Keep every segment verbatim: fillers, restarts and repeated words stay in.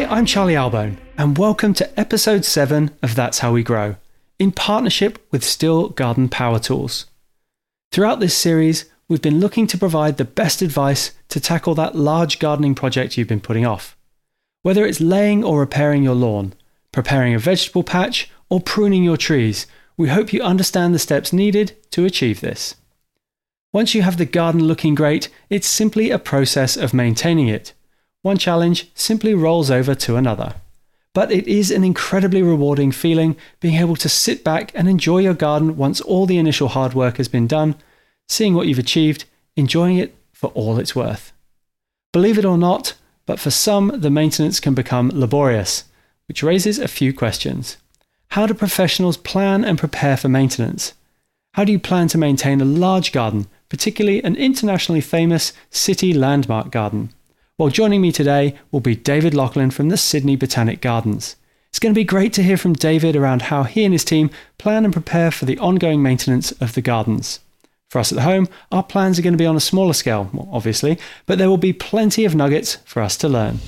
Hi, I'm Charlie Albone, and welcome to episode seven of That's How We Grow, in partnership with Stihl Garden Power Tools. Throughout this series, we've been looking to provide the best advice to tackle that large gardening project you've been putting off. Whether it's laying or repairing your lawn, preparing a vegetable patch, or pruning your trees, we hope you understand the steps needed to achieve this. Once you have the garden looking great, it's simply a process of maintaining it. One challenge simply rolls over to another. But it is an incredibly rewarding feeling being able to sit back and enjoy your garden once all the initial hard work has been done, seeing what you've achieved, enjoying it for all it's worth. Believe it or not, but for some, the maintenance can become laborious, which raises a few questions. How do professionals plan and prepare for maintenance? How do you plan to maintain a large garden, particularly an internationally famous city landmark garden? Well, joining me today will be David Laughlin from the Sydney Botanic Gardens. It's going to be great to hear from David around how he and his team plan and prepare for the ongoing maintenance of the gardens. For us at home, our plans are going to be on a smaller scale, well, obviously, but there will be plenty of nuggets for us to learn.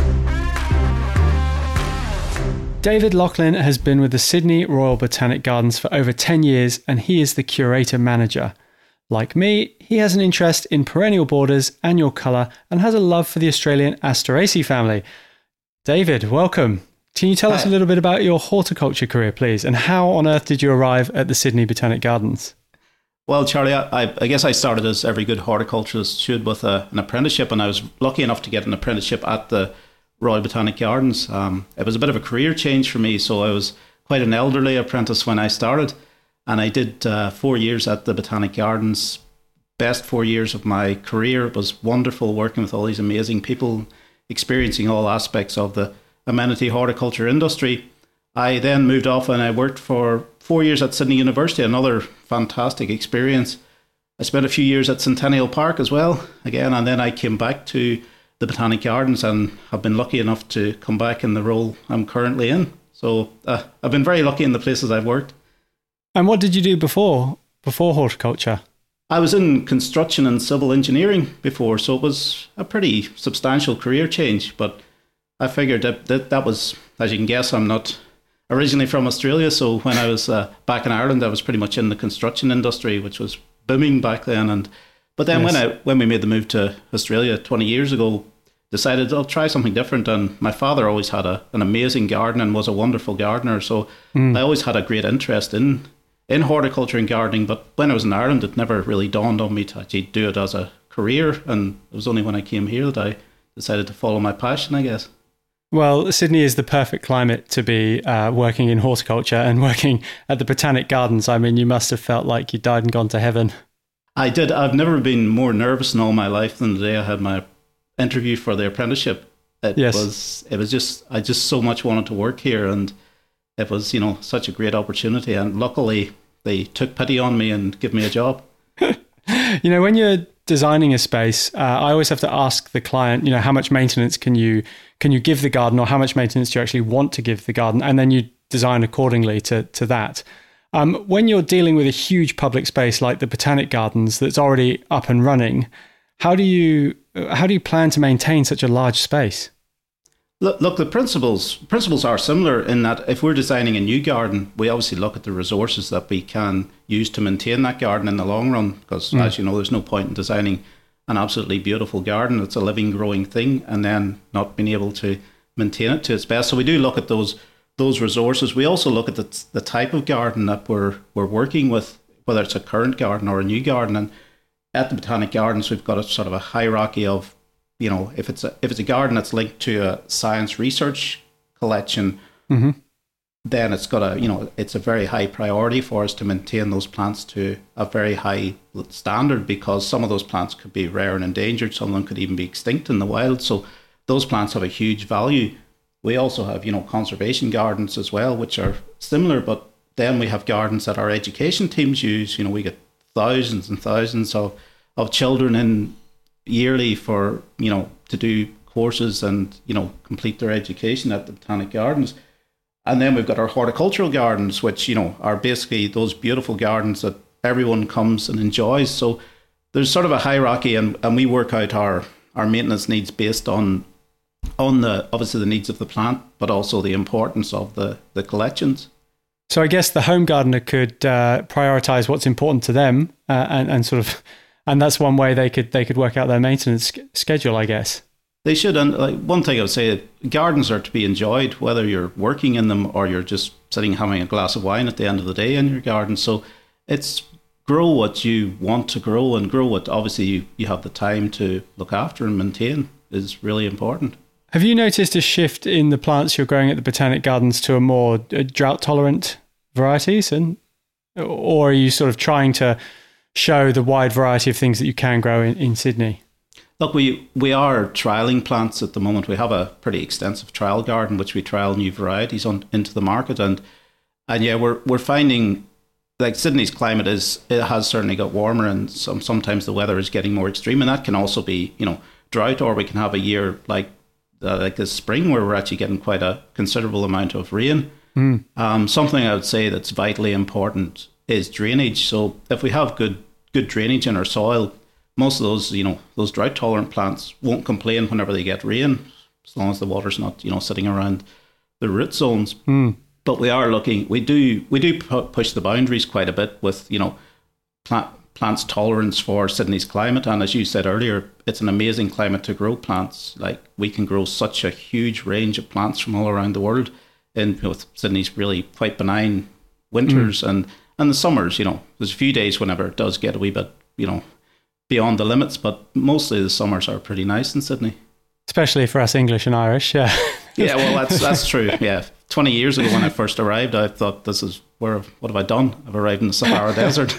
David Laughlin has been with the Sydney Royal Botanic Gardens for over ten years, and he is the curator manager. Like me, he has an interest in perennial borders, annual colour, and has a love for the Australian Asteraceae family. David, welcome. Can you tell us a little bit about your horticulture career, please, and how on earth did you arrive at the Sydney Botanic Gardens? Well, Charlie, I, I guess I started as every good horticulturist should with a, an apprenticeship, and I was lucky enough to get an apprenticeship at the Royal Botanic Gardens. Um, it was a bit of a career change for me, so I was quite an elderly apprentice when I started. And I did uh, four years at the Botanic Gardens, best four years of my career. It was wonderful working with all these amazing people, experiencing all aspects of the amenity horticulture industry. I then moved off and I worked for four years at Sydney University, another fantastic experience. I spent a few years at Centennial Park as well, again, and then I came back to the Botanic Gardens and have been lucky enough to come back in the role I'm currently in. So uh, I've been very lucky in the places I've worked. And what did you do before, before horticulture? I was in construction and civil engineering before, so it was a pretty substantial career change. But I figured that that, that was, as you can guess, I'm not originally from Australia. So when I was uh, back in Ireland, I was pretty much in the construction industry, which was booming back then. And But then yes. when I when we made the move to Australia twenty years ago, decided I'll try something different. And my father always had a, an amazing garden and was a wonderful gardener. So mm. I always had a great interest in in horticulture and gardening, but when I was in Ireland, it never really dawned on me to actually do it as a career, and it was only when I came here that I decided to follow my passion, I guess. Well, Sydney is the perfect climate to be uh, working in horticulture and working at the Botanic Gardens. I mean, you must have felt like you died and gone to heaven. I did. I've never been more nervous in all my life than the day I had my interview for the apprenticeship. It yes. was, it was just, I just so much wanted to work here, and it was, you know, such a great opportunity, and luckily they took pity on me and give me a job. You know, when you're designing a space, uh, I always have to ask the client, you know, how much maintenance can you can you give the garden, or how much maintenance do you actually want to give the garden, and then you design accordingly to to that. Um, when you're dealing with a huge public space like the Botanic Gardens that's already up and running, how do you how do you plan to maintain such a large space? Look, look, the principles principles are similar in that if we're designing a new garden, we obviously look at the resources that we can use to maintain that garden in the long run. Because mm. as you know, there's no point in designing an absolutely beautiful garden. It's a living, growing thing, and then not being able to maintain it to its best. So we do look at those those resources. We also look at the the type of garden that we're we're working with, whether it's a current garden or a new garden. And at the Botanic Gardens, we've got a sort of a hierarchy of, you know, if it's a if it's a garden that's linked to a science research collection, mm-hmm. then it's got a, you know, it's a very high priority for us to maintain those plants to a very high standard, because some of those plants could be rare and endangered. Some of them could even be extinct in the wild. So those plants have a huge value. We also have, you know, conservation gardens as well, which are similar, but then we have gardens that our education teams use. You know, we get thousands and thousands of, of children in yearly for, you know, to do courses and, you know, complete their education at the Botanic Gardens. And then we've got our horticultural gardens, which, you know, are basically those beautiful gardens that everyone comes and enjoys. So there's sort of a hierarchy, and, and we work out our, our maintenance needs based on on the obviously the needs of the plant, but also the importance of the, the collections. So I guess the home gardener could uh, prioritize what's important to them, uh, and, and sort of, and that's one way they could they could work out their maintenance schedule, I guess. They should, and like one thing I would say, gardens are to be enjoyed, whether you're working in them or you're just sitting having a glass of wine at the end of the day in your garden. So it's grow what you want to grow, and grow what obviously you, you have the time to look after and maintain is really important. Have you noticed a shift in the plants you're growing at the Botanic Gardens to a more uh, drought-tolerant varieties, and or are you sort of trying to show the wide variety of things that you can grow in, in Sydney? Look, we, we are trialling plants at the moment. We have a pretty extensive trial garden, which we trial new varieties on into the market, and and yeah, we're we're finding like Sydney's climate is it has certainly got warmer, and some sometimes the weather is getting more extreme, and that can also be, you know, drought, or we can have a year like uh, like this spring where we're actually getting quite a considerable amount of rain. Mm. Um, something I would say that's vitally important is drainage. So if we have good good drainage in our soil, most of those, you know, those drought tolerant plants won't complain whenever they get rain, as long as the water's not, you know, sitting around the root zones. Mm. But we are looking, we do we do push the boundaries quite a bit with, you know, plant, plants' tolerance for Sydney's climate. And as you said earlier, it's an amazing climate to grow plants. Like, we can grow such a huge range of plants from all around the world. And you know, with Sydney's really quite benign winters mm. and, and the summers, you know, there's a few days whenever it does get a wee bit, you know, beyond the limits, but mostly the summers are pretty nice in Sydney. Especially for us English and Irish, yeah. Yeah, well, that's that's true, yeah. twenty years ago when I first arrived, I thought, this is, where, what have I done? I've arrived in the Sahara Desert.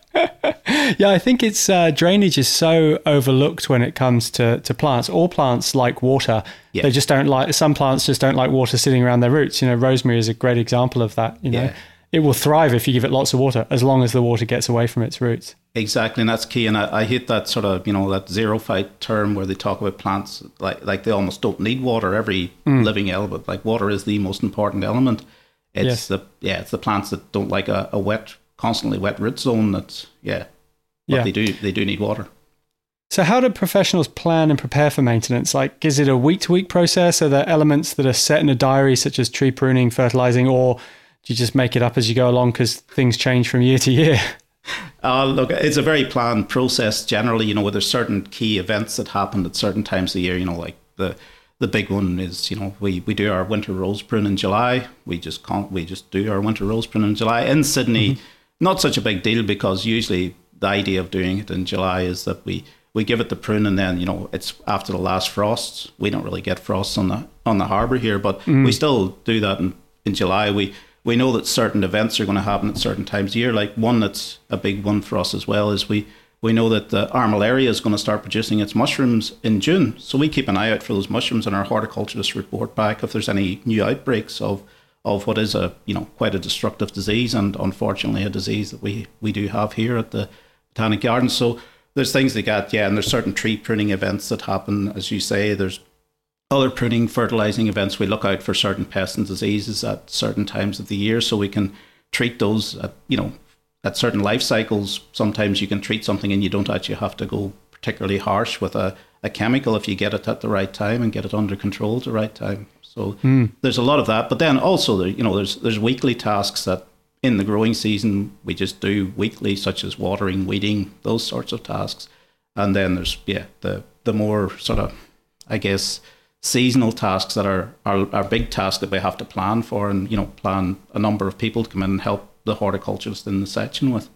Yeah, I think it's uh, drainage is so overlooked when it comes to, to plants. All plants like water. Yeah. They just don't like, some plants just don't like water sitting around their roots. You know, rosemary is a great example of that. You know, yeah. It will thrive if you give it lots of water, as long as the water gets away from its roots. Exactly, and that's key. And I, I hate that sort of, you know, that xerophyte term where they talk about plants like like they almost don't need water. Every mm. living element, like water, is the most important element. It's yes. the yeah, it's the plants that don't like a, a wet, constantly wet root zone. That's yeah, but yeah. they do they do need water. So how do professionals plan and prepare for maintenance? Like, is it a week to week process? Are there elements that are set in a diary, such as tree pruning, fertilizing, or do you just make it up as you go along because things change from year to year? Uh, look, it's a very planned process generally, you know, where there's certain key events that happen at certain times of the year, you know, like the the big one is, you know, we, we do our winter rose prune in July. We just can't, we just do our winter rose prune in July. In Sydney, mm-hmm. not such a big deal, because usually the idea of doing it in July is that we, we give it the prune, and then, you know, it's after the last frosts. We don't really get frosts on the on the harbour here, but mm. we still do that in, in July. We We know that certain events are going to happen at certain times of year. Like, one that's a big one for us as well is we, we know that the Armillaria is going to start producing its mushrooms in June. So we keep an eye out for those mushrooms, and our horticulturists report back if there's any new outbreaks of, of what is a, you know, quite a destructive disease, and unfortunately a disease that we, we do have here at the Botanic Gardens. So there's things like that, yeah, and there's certain tree pruning events that happen, as you say. There's other pruning, fertilizing events. We look out for certain pests and diseases at certain times of the year, so we can treat those at, you know, at certain life cycles. Sometimes you can treat something and you don't actually have to go particularly harsh with a, a chemical if you get it at the right time and get it under control at the right time. So mm. there's a lot of that. But then also, there, you know, there's there's weekly tasks that in the growing season we just do weekly, such as watering, weeding, those sorts of tasks. And then there's, yeah, the, the more sort of, I guess, seasonal tasks that are, are are big tasks that we have to plan for, and, you know, plan a number of people to come in and help the horticulturist in the section with.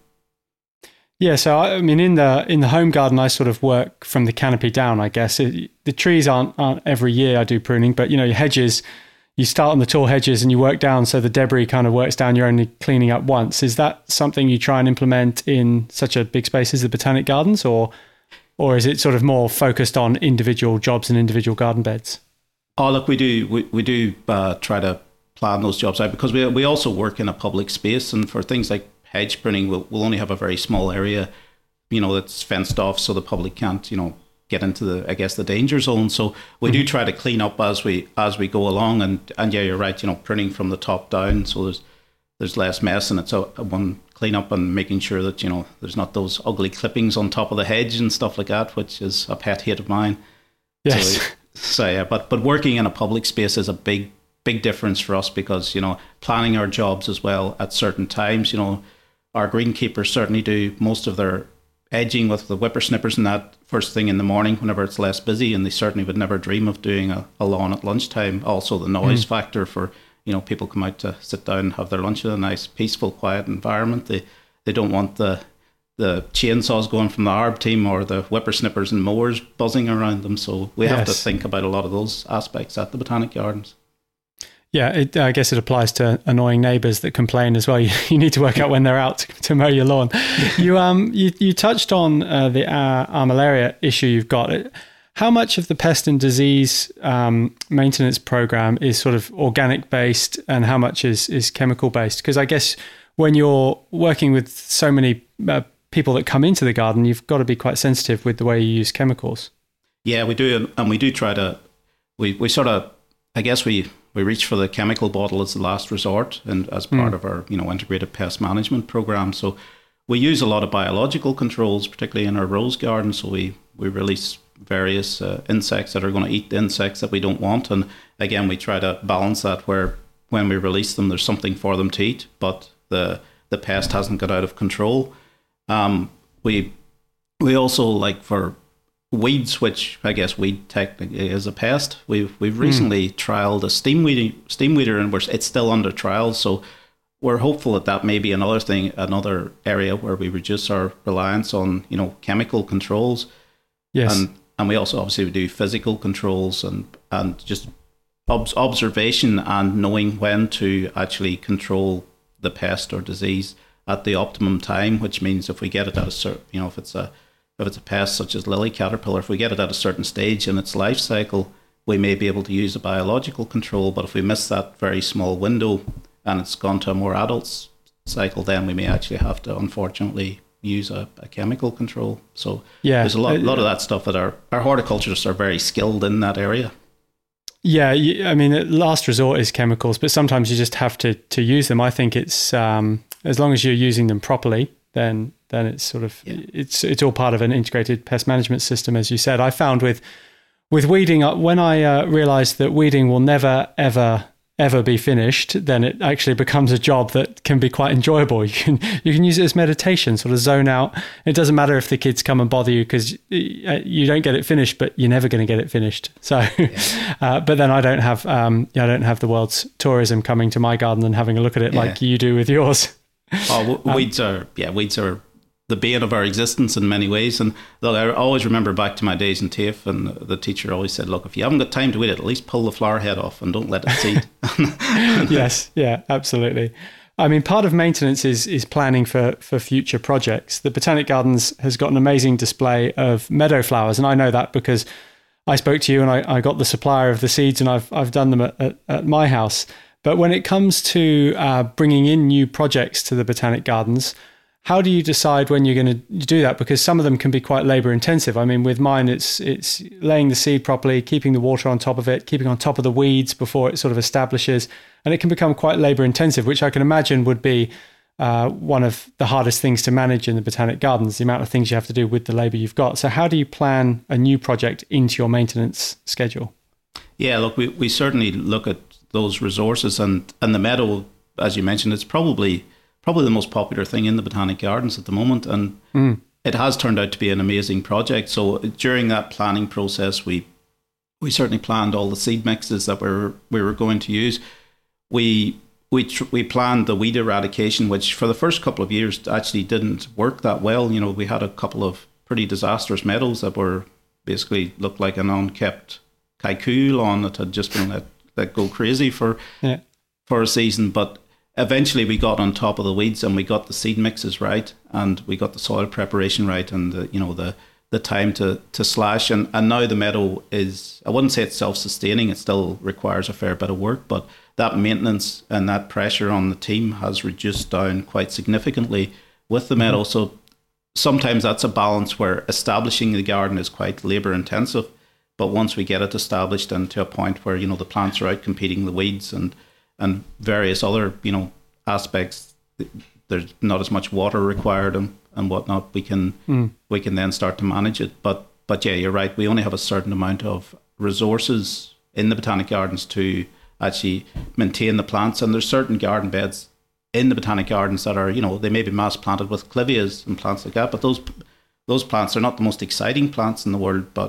Yeah, so I mean, in the in the home garden, I sort of work from the canopy down, I guess. It, the trees aren't aren't every year I do pruning, but, you know, your hedges, you start on the tall hedges and you work down, so the debris kind of works down. You're only cleaning up once. Is that something you try and implement in such a big space as the Botanic Gardens, or? Or is it sort of more focused on individual jobs and individual garden beds? Oh, look, we do we, we do uh, try to plan those jobs out, because we we also work in a public space, and for things like hedge pruning, we'll, we'll only have a very small area, you know, that's fenced off, so the public can't, you know, get into the, I guess, the danger zone. So we mm-hmm. do try to clean up as we as we go along, and and yeah, you're right, you know, pruning from the top down, so there's there's less mess, and it's a, a one clean up and making sure that, you know, there's not those ugly clippings on top of the hedge and stuff like that, which is a pet hate of mine. Yes. So So yeah, but but working in a public space is a big big difference for us because, you know, planning our jobs as well at certain times. You know, our greenkeepers certainly do most of their edging with the whippersnippers and that first thing in the morning whenever it's less busy, and they certainly would never dream of doing a, a lawn at lunchtime. Also the noise mm. factor for, you know, people come out to sit down and have their lunch in a nice peaceful quiet environment. They they don't want the the chainsaws going from the Arb team or the whippersnippers and mowers buzzing around them. So we yes. have to think about a lot of those aspects at the Botanic Gardens. Yeah, it, I guess it applies to annoying neighbours that complain as well. You, you need to work out when they're out to, to mow your lawn. You um you, you touched on uh, the uh, armillaria issue you've got. How much of the pest and disease um, maintenance program is sort of organic based, and how much is is chemical based? Because I guess when you're working with so many uh, people that come into the garden, you've got to be quite sensitive with the way you use chemicals. Yeah, we do, and we do try to. We we sort of, I guess we. We reach for the chemical bottle as the last resort, and as part mm. of our, you know, integrated pest management program. So we use a lot of biological controls, particularly in our rose garden. So we, we release various uh, insects that are going to eat the insects that we don't want. And again, we try to balance that where when we release them, there's something for them to eat, but the the pest hasn't got out of control. Um, we we also, like for weeds, which I guess weed technically is a pest. We've we've recently mm. trialed a steam weeding steam weeder, and we're, it's still under trial. So we're hopeful that that may be another thing, another area where we reduce our reliance on, you know, chemical controls. Yes, and and we also obviously do physical controls and and just ob- observation and knowing when to actually control the pest or disease at the optimum time. Which means if we get it at a certain, you know, if it's a If it's a pest such as lily caterpillar, if we get it at a certain stage in its life cycle, we may be able to use a biological control. But if we miss that very small window and it's gone to a more adult cycle, then we may actually have to, unfortunately, use a, a chemical control. So yeah, there's a lot, uh, lot of that stuff that our, our horticulturists are very skilled in that area. Yeah, I mean, last resort is chemicals, but sometimes you just have to, to use them. I think it's, um, as long as you're using them properly, then then it's sort of, yeah. it's it's all part of an integrated pest management system, as you said. I found with with weeding, when I uh, realised that weeding will never, ever, ever be finished, then it actually becomes a job that can be quite enjoyable. You can you can use it as meditation, sort of zone out. It doesn't matter if the kids come and bother you because you don't get it finished, but you're never going to get it finished. So, yeah. uh, but then I don't have um, I don't have the world's tourism coming to my garden and having a look at it yeah. like you do with yours. Oh, weeds um, are yeah, weeds are the bane of our existence in many ways. And look, I always remember back to my days in TAFE, and the teacher always said, "Look, if you haven't got time to weed it, at least pull the flower head off and don't let it seed." Yes, yeah, absolutely. I mean, part of maintenance is is planning for for future projects. The Botanic Gardens has got an amazing display of meadow flowers, and I know that because I spoke to you and I, I got the supplier of the seeds, and I've I've done them at, at, at my house. But when it comes to uh, bringing in new projects to the Botanic Gardens, how do you decide when you're going to do that? Because some of them can be quite labour intensive. I mean, with mine, it's it's laying the seed properly, keeping the water on top of it, keeping on top of the weeds before it sort of establishes. And it can become quite labour intensive, which I can imagine would be uh, one of the hardest things to manage in the Botanic Gardens, the amount of things you have to do with the labour you've got. So how do you plan a new project into your maintenance schedule? Yeah, look, we, we certainly look at those resources, and, and the meadow, as you mentioned, it's probably... probably the most popular thing in the Botanic Gardens at the moment, and mm. it has turned out to be an amazing project. So during that planning process, we we certainly planned all the seed mixes that we were we were going to use. We we tr- we planned the weed eradication, which for the first couple of years actually didn't work that well. You know, we had a couple of pretty disastrous meadows that were basically looked like an unkept kaiku lawn that had just been let let go crazy for yeah. for a season, but eventually we got on top of the weeds and we got the seed mixes right, and we got the soil preparation right, and the, you know, the the time to to slash, and and now the meadow is, I wouldn't say it's self-sustaining, it still requires a fair bit of work, but that maintenance and that pressure on the team has reduced down quite significantly with the meadow. So sometimes that's a balance where establishing the garden is quite labour intensive, but once we get it established and to a point where, you know, the plants are out competing the weeds and and various other, you know, aspects, there's not as much water required and, and whatnot, we can mm. we can then start to manage it. But but yeah, you're right. We only have a certain amount of resources in the Botanic Gardens to actually maintain the plants. And there's certain garden beds in the Botanic Gardens that are, you know, they may be mass planted with clivias and plants like that, but those those plants are not the most exciting plants in the world. But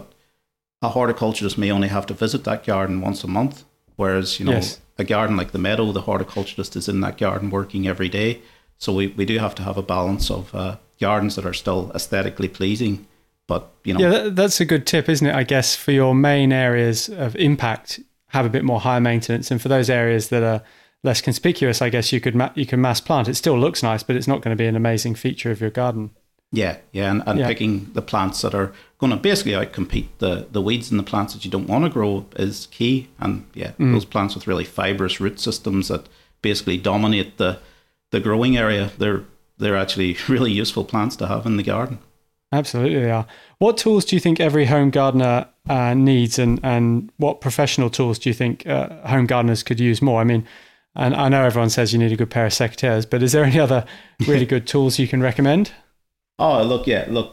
a horticulturist may only have to visit that garden once a month, whereas, you know, yes. a garden like the Meadow, the horticulturist is in that garden working every day. So we, we do have to have a balance of uh, gardens that are still aesthetically pleasing, but, you know. Yeah, that, that's a good tip, isn't it? I guess for your main areas of impact, have a bit more high maintenance, and for those areas that are less conspicuous, I guess you could ma- you can mass plant. It still looks nice, but it's not going to be an amazing feature of your garden. Yeah, yeah, and, and yeah. picking the plants that are going to basically outcompete the, the weeds and the plants that you don't want to grow is key. And yeah, mm. those plants with really fibrous root systems that basically dominate the the growing area, they're they're actually really useful plants to have in the garden. Absolutely they are. What tools do you think every home gardener uh, needs, and, and what professional tools do you think uh, home gardeners could use more? I mean, and I know everyone says you need a good pair of secateurs, but is there any other really good tools you can recommend? Oh, look, yeah, look,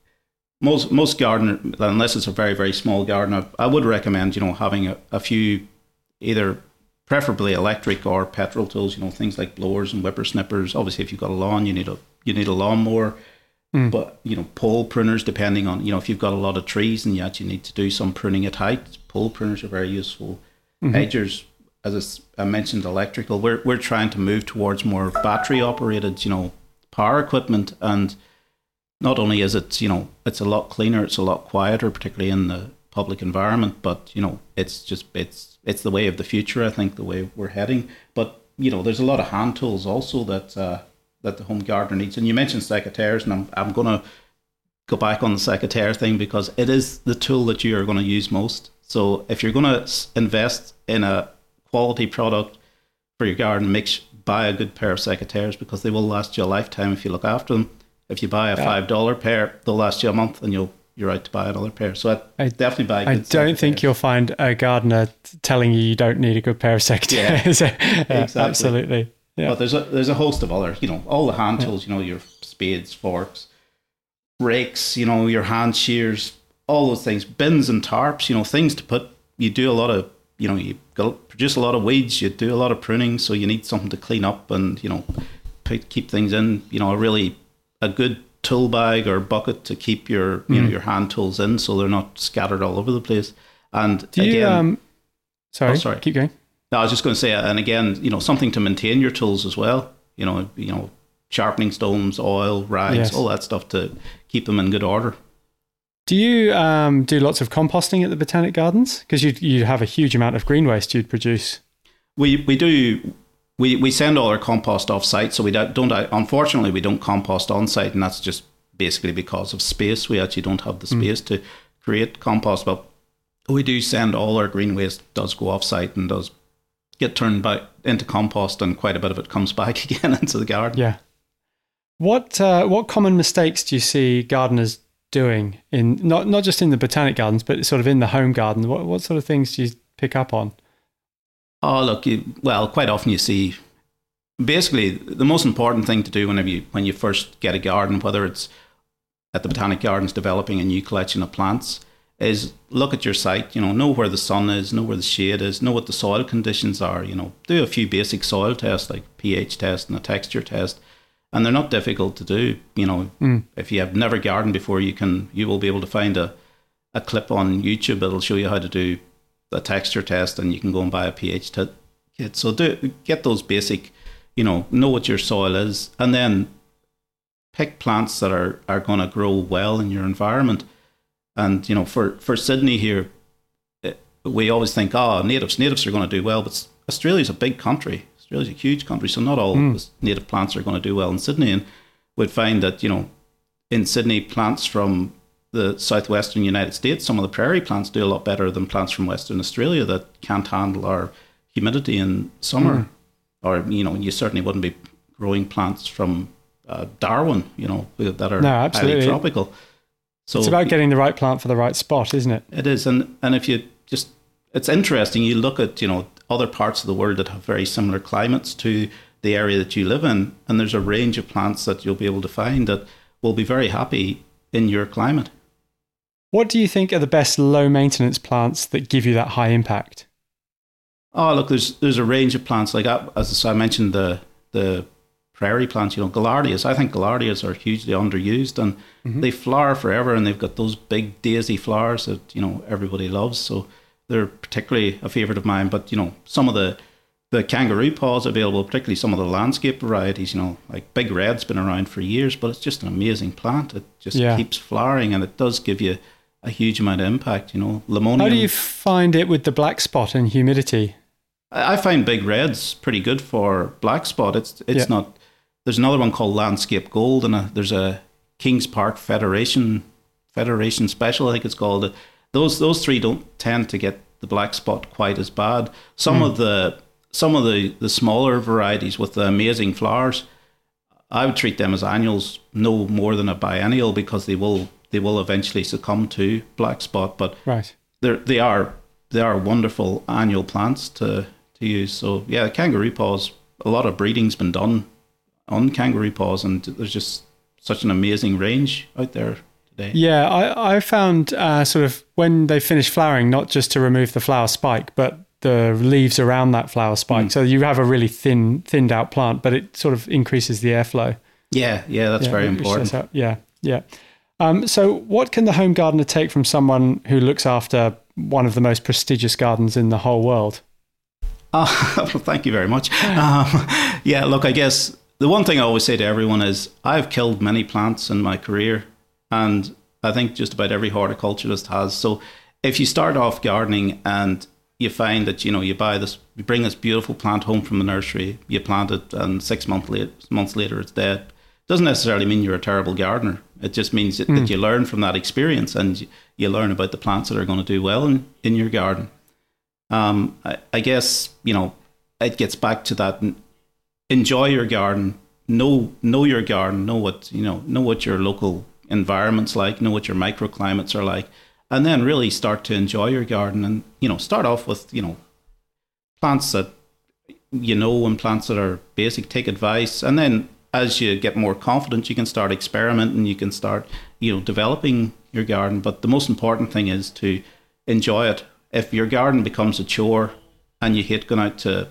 most most gardener, unless it's a very, very small garden, I, I would recommend, you know, having a, a few, either preferably electric or petrol tools, you know, things like blowers and whippersnippers. Obviously, if you've got a lawn, you need a you need a lawnmower, mm. but, you know, pole pruners, depending on, you know, if you've got a lot of trees and you actually need to do some pruning at height, pole pruners are very useful. Mm-hmm. Edgers, as I mentioned, electrical. We're, we're trying to move towards more battery operated, you know, power equipment, and not only is it, you know, it's a lot cleaner, it's a lot quieter, particularly in the public environment, but, you know, it's just, it's it's the way of the future, I think, the way we're heading. But, you know, there's a lot of hand tools also that uh, that the home gardener needs. And you mentioned secateurs, and I'm, I'm going to go back on the secateur thing because it is the tool that you are going to use most. So if you're going to invest in a quality product for your garden, make sure, buy a good pair of secateurs, because they will last you a lifetime if you look after them. If you buy a five dollar pair, they'll last you a month, and you'll you're out to buy another pair. So I'd I definitely buy. A I good don't think you'll find a gardener telling you you don't need a good pair of secateurs. Yeah, yeah, exactly. Absolutely. Yeah. But there's a there's a host of other, you know, all the hand tools. You know, your spades, forks, rakes. You know, your hand shears, all those things, bins and tarps. You know, things to put. You do a lot of. You know, you produce a lot of weeds. You do a lot of pruning, so you need something to clean up and, you know, keep things in. You know, a really a good tool bag or bucket to keep your you mm. know your hand tools in, so they're not scattered all over the place. And do you, again, um, sorry, oh, sorry, keep going. No, I was just going to say, and again, you know, something to maintain your tools as well. You know, you know, sharpening stones, oil, rags, yes. all that stuff to keep them in good order. Do you um, do lots of composting at the Botanic Gardens? Because you you have a huge amount of green waste you'd produce. We we do. We we send all our compost off site, so we don't, don't. Unfortunately, we don't compost on site, and that's just basically because of space. We actually don't have the space mm. to create compost, but we do send all our green waste. Does go off site and does get turned back into compost, and quite a bit of it comes back again into the garden. Yeah. What uh, what common mistakes do you see gardeners doing in not not just in the Botanic Gardens, but sort of in the home garden? What what sort of things do you pick up on? Oh, look, you, well, quite often you see, basically, the most important thing to do whenever you, when you first get a garden, whether it's at the Botanic Gardens developing a new collection of plants, is look at your site, you know, know where the sun is, know where the shade is, know what the soil conditions are, you know, do a few basic soil tests like pH test and a texture test, and they're not difficult to do. You know, mm. if you have never gardened before, you can, you will be able to find a, a clip on YouTube that'll show you how to do a texture test, and you can go and buy a pH t- kit. So do get those basic, you know, know what your soil is, and then pick plants that are, are going to grow well in your environment. And, you know, for, for Sydney here, it, we always think, oh, natives, natives are going to do well, but Australia's a big country. Australia's a huge country, so not all mm. native plants are going to do well in Sydney. And we'd find that, you know, in Sydney, plants from the southwestern United States, some of the prairie plants do a lot better than plants from Western Australia that can't handle our humidity in summer. Mm. Or, you know, you certainly wouldn't be growing plants from uh, Darwin, you know, that are no, highly tropical. So it's about getting the right plant for the right spot, isn't it? It is. And, and if you just, it's interesting, you look at, you know, other parts of the world that have very similar climates to the area that you live in, and there's a range of plants that you'll be able to find that will be very happy in your climate. What do you think are the best low maintenance plants that give you that high impact? Oh, look, there's there's a range of plants. Like, I, as I mentioned, the the prairie plants, you know, gaillardias. I think gaillardias are hugely underused, and mm-hmm. they flower forever, and they've got those big daisy flowers that, you know, everybody loves. So they're particularly a favourite of mine. But, you know, some of the, the kangaroo paws available, particularly some of the landscape varieties, you know, like Big Red's been around for years, but it's just an amazing plant. It just yeah. keeps flowering, and it does give you a huge amount of impact, you know. Limonium. How do you find it with the black spot and humidity? I find Big Red's pretty good for black spot. It's it's yeah. not... There's another one called Landscape Gold, and a, there's a Kings Park Federation Federation Special, I think it's called. Those those three don't tend to get the black spot quite as bad. Some mm. of the some of the, the smaller varieties with the amazing flowers, I would treat them as annuals, no more than a biennial, because they will they will eventually succumb to black spot. But right. they they are they are wonderful annual plants to to use. So yeah, kangaroo paws. A lot of breeding's been done on kangaroo paws, and there's just such an amazing range out there today. Yeah, I, I found uh, sort of when they finish flowering, not just to remove the flower spike, but the leaves around that flower spike. Mm. So you have a really thin, thinned out plant, but it sort of increases the airflow. Yeah, yeah, that's yeah, very important. How, yeah, yeah. Um, so what can the home gardener take from someone who looks after one of the most prestigious gardens in the whole world? Uh, well, thank you very much. Um, yeah, look, I guess the one thing I always say to everyone is I've killed many plants in my career, and I think just about every horticulturalist has. So if you start off gardening and you find that, you know, you buy this, you bring this beautiful plant home from the nursery, you plant it, and six months later, months later it's dead, doesn't necessarily mean you're a terrible gardener. It just means that, mm. that you learn from that experience, and you learn about the plants that are going to do well in, in your garden. Um, I, I guess, you know, it gets back to that. Enjoy your garden. Know know your garden. Know what you know. Know what your local environment's like. Know what your microclimates are like, and then really start to enjoy your garden. And you know, start off with you know plants that you know and plants that are basic. Take advice, and then as you get more confident, you can start experimenting. You can start you know developing your garden. But the most important thing is to enjoy it. If your garden becomes a chore and you hate going out to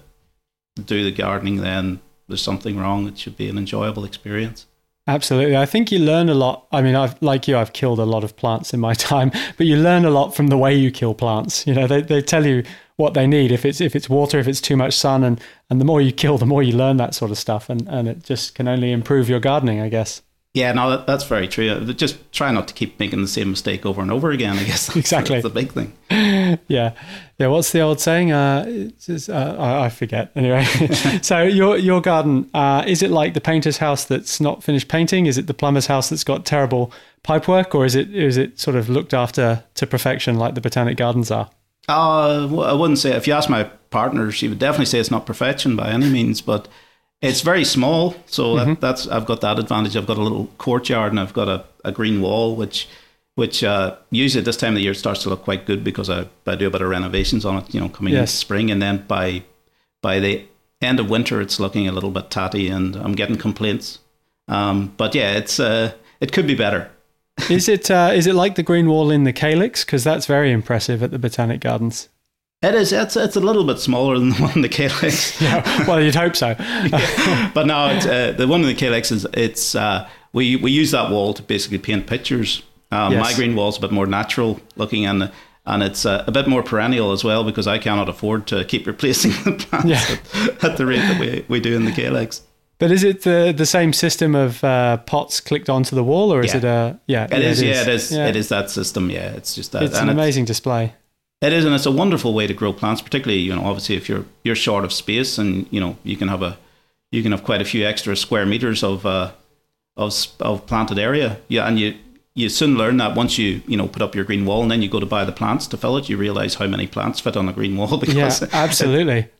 do the gardening, then there's something wrong. It should be an enjoyable experience. Absolutely. I think you learn a lot. I mean, I've like you, I've killed a lot of plants in my time, but you learn a lot from the way you kill plants. You know, they they tell you what they need. If it's if it's water, if it's too much sun, and, and the more you kill, the more you learn that sort of stuff, and, and it just can only improve your gardening, I guess. Yeah, no, that, that's very true. Just try not to keep making the same mistake over and over again, I guess. That's, exactly. That's the big thing. Yeah. Yeah, what's the old saying? Uh, it's just, uh, I, I forget. Anyway, so your your garden, uh, is it like the painter's house that's not finished painting? Is it the plumber's house that's got terrible pipework? Or is it is it sort of looked after to perfection like the Botanic Gardens are? Uh, I wouldn't say. If you ask my partner, she would definitely say it's not perfection by any means, but it's very small, so mm-hmm. that, that's I've got that advantage. I've got a little courtyard, and I've got a, a green wall, which which uh, usually at this time of the year starts to look quite good because I, I do a bit of renovations on it, you know, coming yes. into spring, and then by by the end of winter, it's looking a little bit tatty, and I'm getting complaints. Um, but yeah, it's uh, it could be better. Is it uh, is it like the green wall in the Calyx? Because that's very impressive at the Botanic Gardens. It is. It's it's a little bit smaller than the one in the Calyx. Yeah, well, you'd hope so. Yeah. But no, it's, uh, the one in the Calyx is it's uh, we we use that wall to basically paint pictures. Um, yes. My green wall's a bit more natural looking, and and it's uh, a bit more perennial as well, because I cannot afford to keep replacing the plants yeah. at, at the rate that we we do in the Calyx. But is it the the same system of uh, pots clicked onto the wall, or is yeah. it a yeah? It yeah, is. It yeah, is. it is. Yeah. It is that system. Yeah, it's just that. It's and an amazing it's, display. It is, and it's a wonderful way to grow plants, particularly, you know, obviously if you're you're short of space, and you know you can have a you can have quite a few extra square meters of uh, of of planted area. Yeah, and you you soon learn that once you you know put up your green wall, and then you go to buy the plants to fill it, you realize how many plants fit on a green wall. Because yeah, absolutely, it,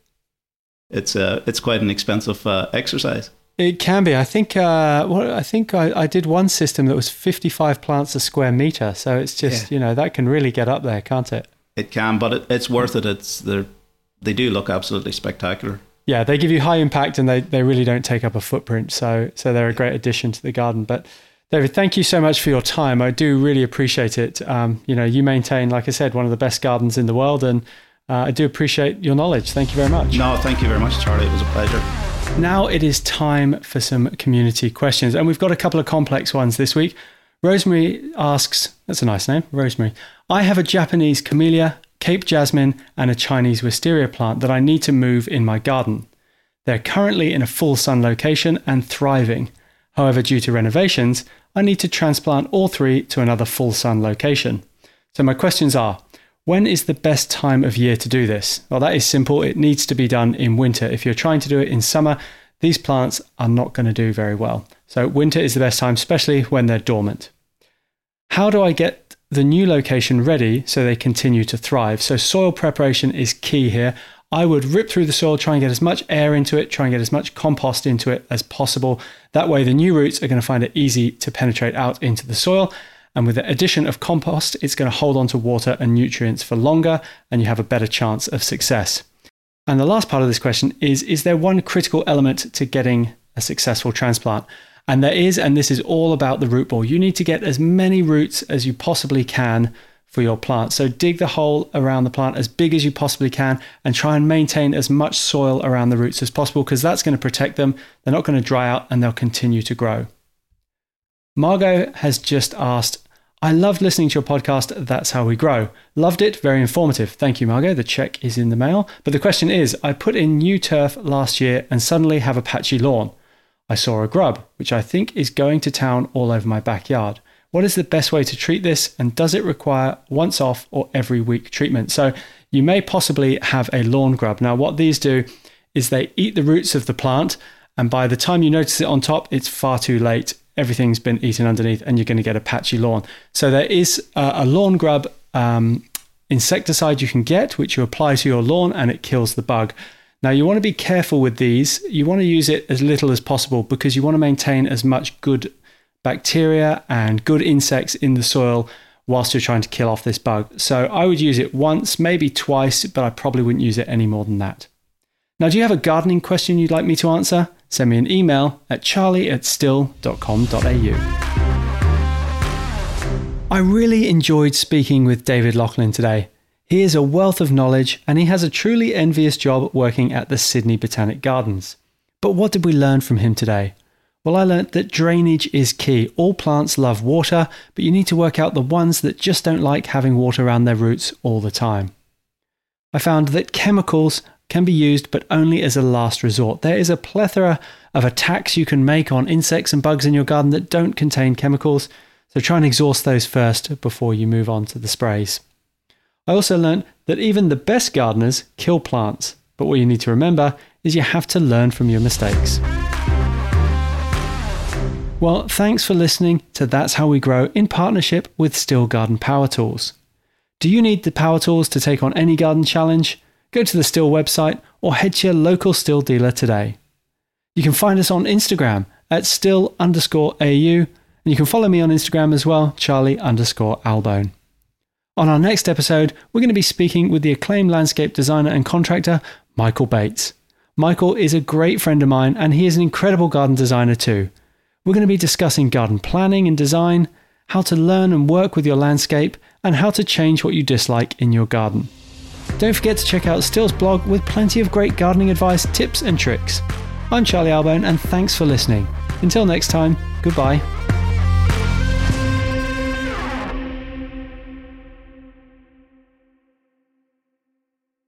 it's uh, it's quite an expensive uh, exercise. It can be. I think. Uh, well, I think I, I did one system that was fifty-five plants a square meter. So it's just yeah. you know that can really get up there, can't it? It can, but it, it's worth it. It's they they do look absolutely spectacular. Yeah, they give you high impact, and they, they really don't take up a footprint. So so they're a great addition to the garden. But David, thank you so much for your time. I do really appreciate it. Um, you know, you maintain, like I said, one of the best gardens in the world, and uh, I do appreciate your knowledge. Thank you very much. No, thank you very much, Charlie. It was a pleasure. Now it is time for some community questions, and we've got a couple of complex ones this week. Rosemary asks, that's a nice name, Rosemary. I have a Japanese camellia, Cape jasmine, and a Chinese wisteria plant that I need to move in my garden. They're currently in a full sun location and thriving. However, due to renovations, I need to transplant all three to another full sun location. So my questions are, when is the best time of year to do this? Well, that is simple. It needs to be done in winter. If you're trying to do it in summer, these plants are not going to do very well. So winter is the best time, especially when they're dormant. How do I get the new location ready so they continue to thrive? So soil preparation is key here. I would rip through the soil, try and get as much air into it, try and get as much compost into it as possible. That way the new roots are going to find it easy to penetrate out into the soil. And with the addition of compost, it's going to hold on to water and nutrients for longer, and you have a better chance of success. And the last part of this question is, is there one critical element to getting a successful transplant? And there is, and this is all about the root ball. You need to get as many roots as you possibly can for your plant. So dig the hole around the plant as big as you possibly can and try and maintain as much soil around the roots as possible, because that's going to protect them. They're not going to dry out and they'll continue to grow. Margot has just asked, I loved listening to your podcast, That's How We Grow. Loved it, very informative. Thank you, Margot. The check is in the mail. But the question is, I put in new turf last year and suddenly have a patchy lawn. I saw a grub, which I think is going to town all over my backyard. What is the best way to treat this, and does it require once off or every week treatment? So you may possibly have a lawn grub. Now what these do is they eat the roots of the plant, and by the time you notice it on top, it's far too late. Everything's been eaten underneath and you're going to get a patchy lawn. So there is a, a lawn grub um, insecticide you can get, which you apply to your lawn and it kills the bug. Now you want to be careful with these. You want to use it as little as possible because you want to maintain as much good bacteria and good insects in the soil whilst you're trying to kill off this bug. So I would use it once, maybe twice, but I probably wouldn't use it any more than that. Now, do you have a gardening question you'd like me to answer? Send me an email at charlie at still dot com dot a u. I really enjoyed speaking with David Laughlin today. He is a wealth of knowledge and he has a truly envious job working at the Sydney Botanic Gardens. But what did we learn from him today? Well, I learnt that drainage is key. All plants love water, but you need to work out the ones that just don't like having water around their roots all the time. I found that chemicals can be used, but only as a last resort. There is a plethora of attacks you can make on insects and bugs in your garden that don't contain chemicals, so try and exhaust those first before you move on to the sprays. I also learned that even the best gardeners kill plants, but what you need to remember is you have to learn from your mistakes. Well, thanks for listening to That's How We Grow in partnership with Stihl Garden Power Tools. Do you need the power tools to take on any garden challenge? Go to the Stihl website or head to your local Stihl dealer today. You can find us on Instagram at still underscore AU, and you can follow me on Instagram as well, Charlie underscore Albone. On our next episode, we're going to be speaking with the acclaimed landscape designer and contractor, Michael Bates. Michael is a great friend of mine and he is an incredible garden designer too. We're going to be discussing garden planning and design, how to learn and work with your landscape, and how to change what you dislike in your garden. Don't forget to check out Stihl's blog with plenty of great gardening advice, tips and tricks. I'm Charlie Albone and thanks for listening. Until next time, goodbye.